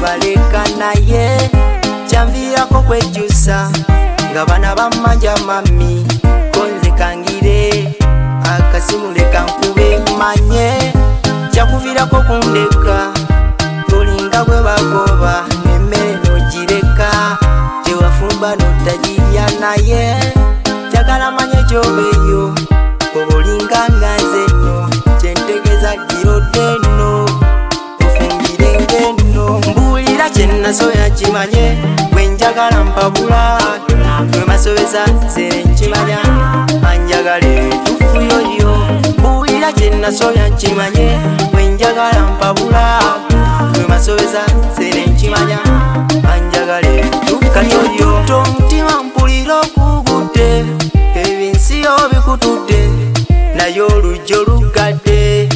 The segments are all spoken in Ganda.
baleka naye kyanviirako kwejjusa nga bana bamanja mami konze kangire akasimu leka nkube manye kyakuviirako kundeka tolinga bwe bagoba nemmere nogireka gyewafumba notagirya naye njagala manye gyobeeyo obolinga nga nze nno kyentegeza girodde nno ofumbire ng'enno mbuulira kyennasoya kimanye bwe njagala mpabula bwe masobeza nze nkimanya anjagale tufu yoyo mbuulira kyennasoya kimanye bwe njagala mpabula bwe masobeza nze nkimanya anjagale tukayoyo omutima mpulira okugudde ebinsi yo bikutudde naye olujjo lugadde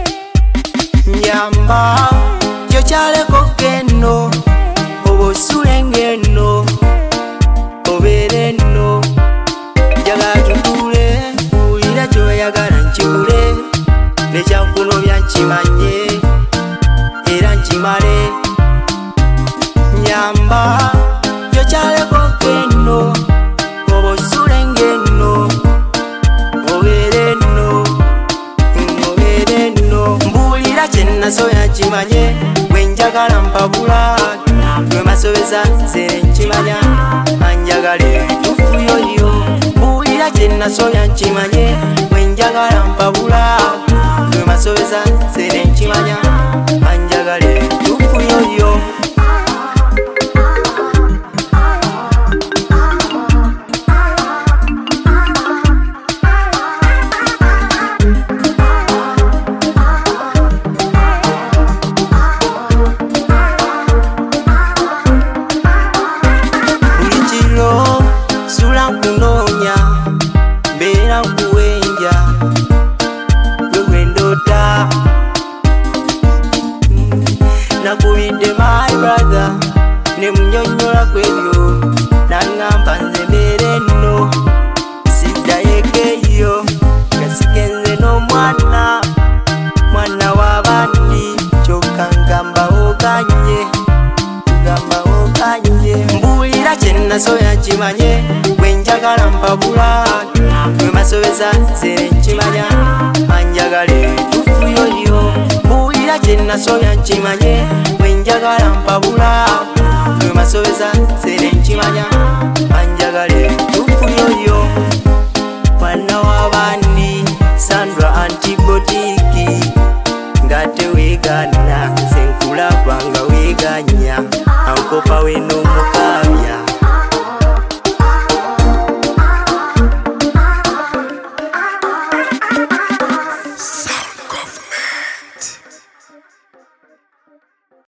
nyamba kyokyaleko kenno oba osule ng'enno obeere nno njagala tutule mbuulira kyoyagala nkibule nekyakunobya nkimanye era nkimale nyamba kyokyaleko kenno oba osule ng'enno obeere nno obeere nno mbuulira kyennasoya kimanye bwe njagala mpabula bwe masobeza nze nkimanya anjagale tufu yoyo mbuulira kyennasoya nkimanye bwe njagala mpabula bwe masobeza nze nkimanya anjagale tufu yoyo sula nkunoonya mbeera nkuwenja gwe ndota nakubidde my brother ne munyonnyola kwebyo naŋŋamba nze mbeere nno siddayeko eyo gasigenze n'omwana mwana w'abandi kyokka ngambawo kanye ngambawo kanye mbuulira kyennasoya kimanye bwe njagala mpabula bwe masobeza nze nkimanya anjagale tufu yoyo mbuulira kyennasoya nkimanye bwe njagala mpabula bwe masobeza nze nkimanya